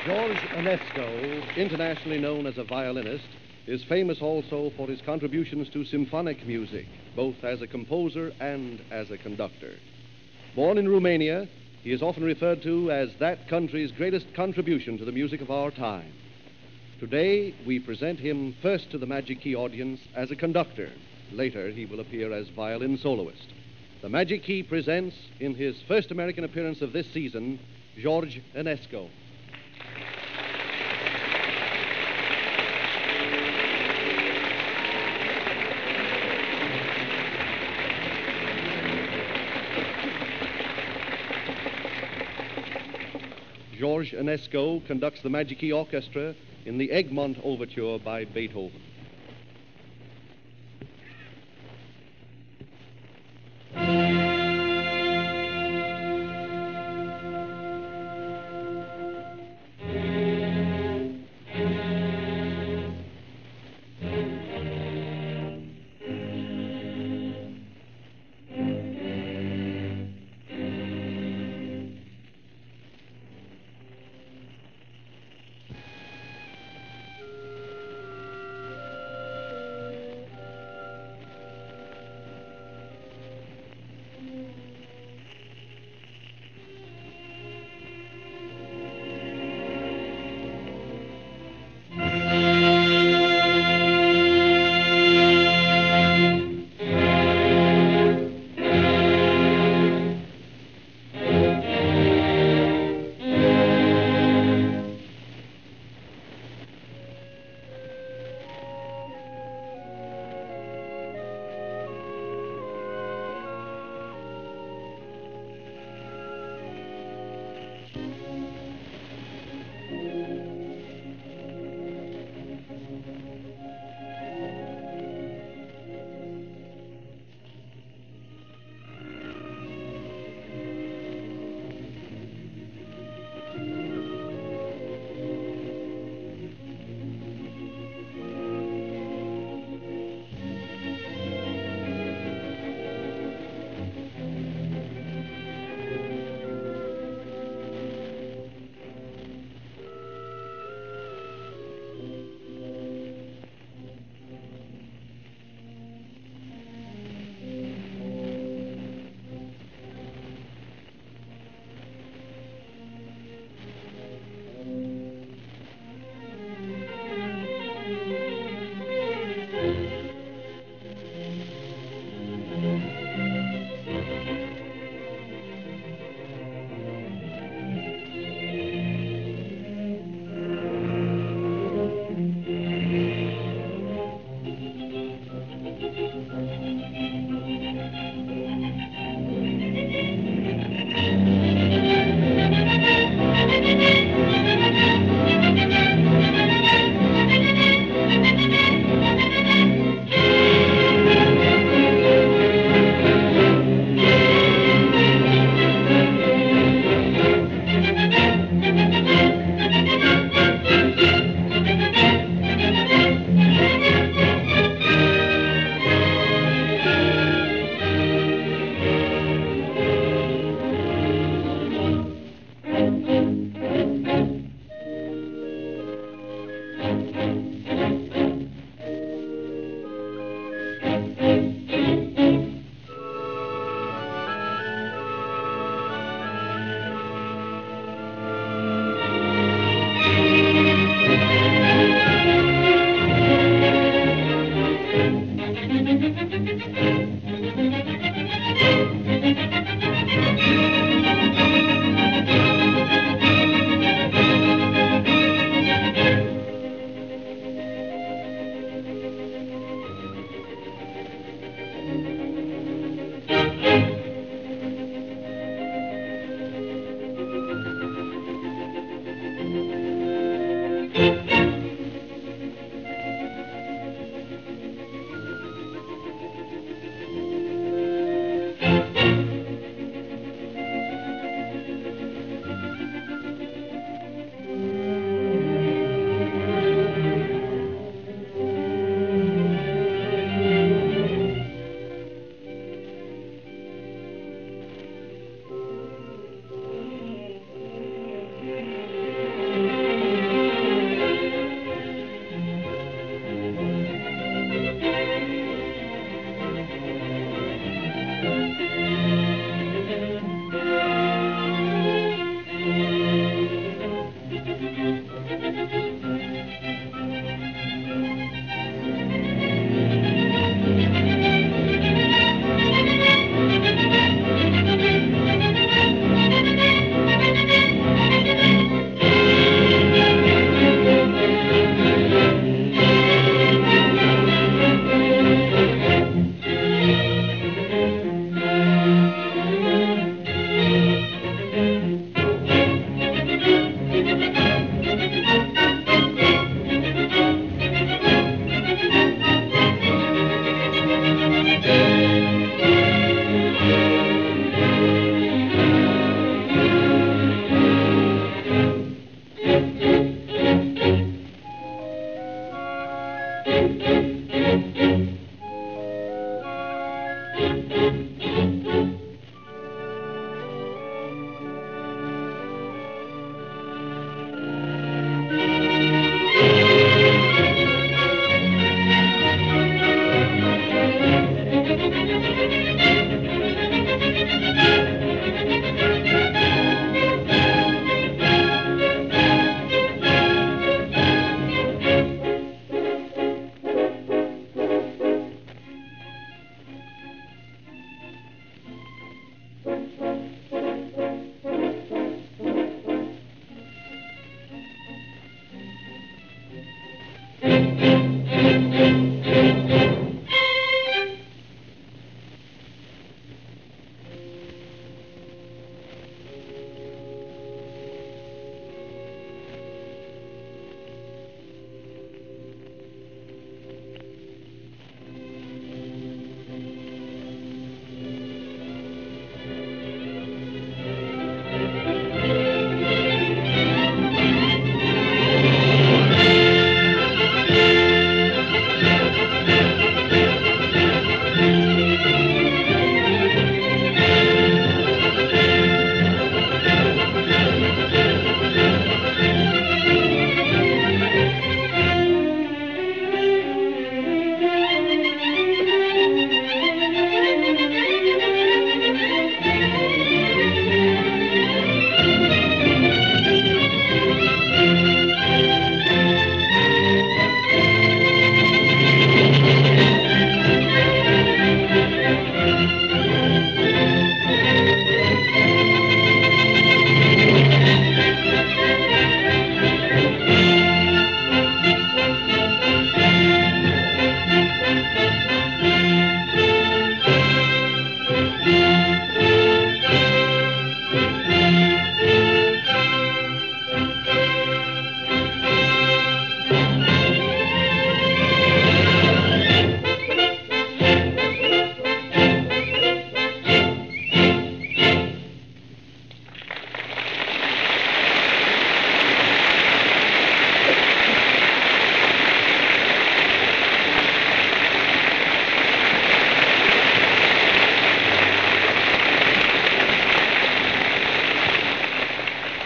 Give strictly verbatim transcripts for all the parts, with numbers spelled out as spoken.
George Enesco, internationally known as a violinist, is famous also for his contributions to symphonic music, both as a composer and as a conductor. Born in Romania, he is often referred to as that country's greatest contribution to the music of our time. Today, we present him first to the Magic Key audience as a conductor. Later, he will appear as violin soloist. The Magic Key presents, in his first American appearance of this season, George Enesco. George Enesco conducts the Magic Key Orchestra in the Egmont Overture by Beethoven.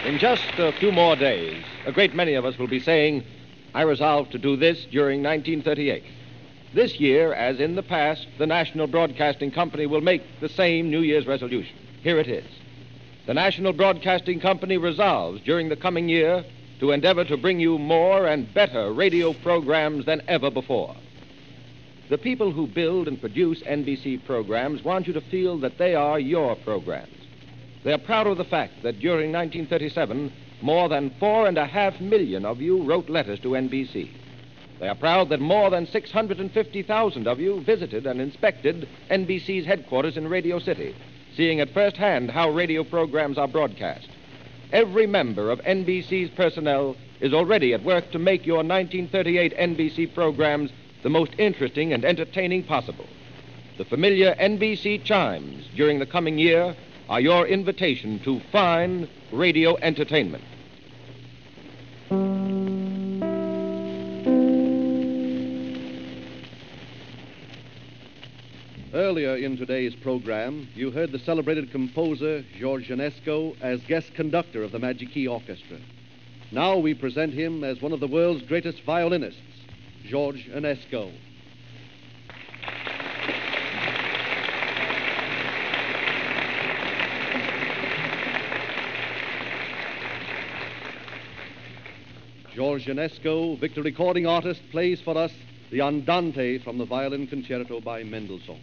In just a few more days, a great many of us will be saying, I resolved to do this during nineteen thirty-eight. This year, as in the past, the National Broadcasting Company will make the same New Year's resolution. Here it is. The National Broadcasting Company resolves during the coming year to endeavor to bring you more and better radio programs than ever before. The people who build and produce N B C programs want you to feel that they are your programs. They are proud of the fact that during nineteen thirty-seven, more than four and a half million of you wrote letters to N B C. They are proud that more than six hundred fifty thousand of you visited and inspected N B C's headquarters in Radio City, seeing at first hand how radio programs are broadcast. Every member of N B C's personnel is already at work to make your nineteen thirty-eight N B C programs the most interesting and entertaining possible. The familiar N B C chimes during the coming year are your invitation to fine radio entertainment. Earlier in today's program, you heard the celebrated composer George Enesco as guest conductor of the Magic Key Orchestra. Now we present him as one of the world's greatest violinists, George Enesco. George Enesco, Victor recording artist, plays for us the Andante from the Violin Concerto by Mendelssohn.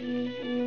Thank you.